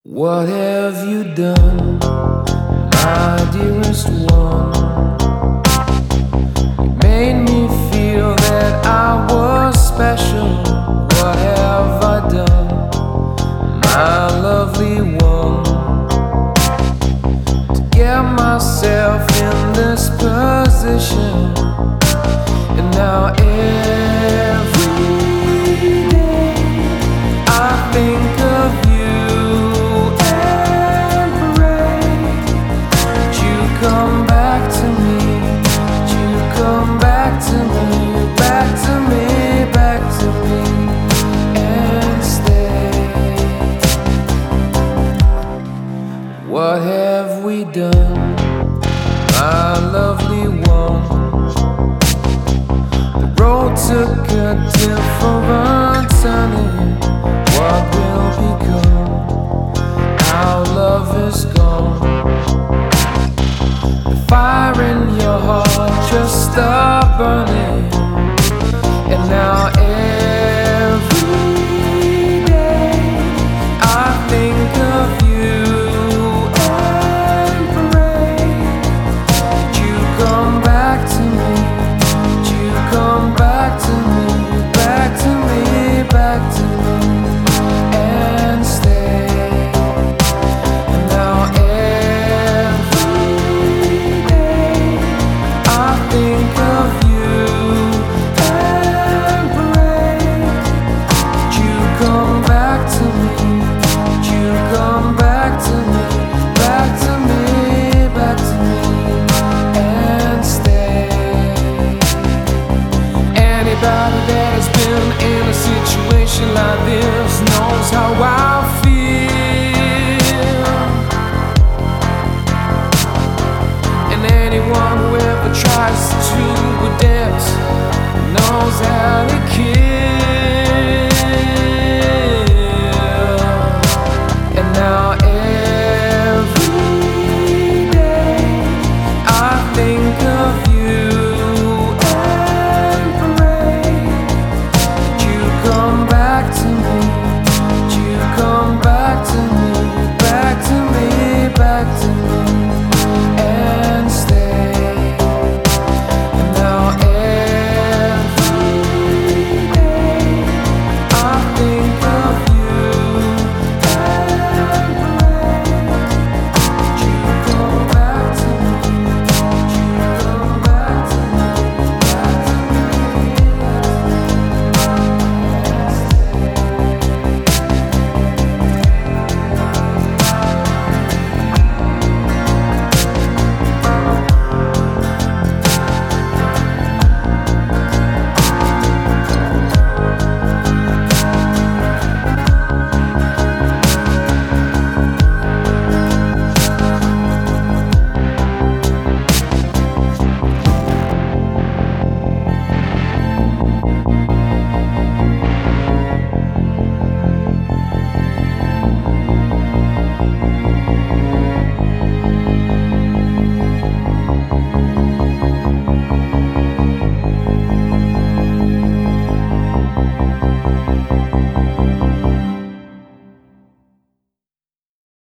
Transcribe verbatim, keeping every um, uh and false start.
What have you done, my dearest one? You made me feel that I was special. What have I done, my lovely one, to get myself in this position? And now every day I think of you and pray that you come back to me, that you come back to me, back to me, back to me, and stay. What have we done, my lovely one? The road took a different turning. What will become? Our love is gone. The fire in your heart just stopped burning.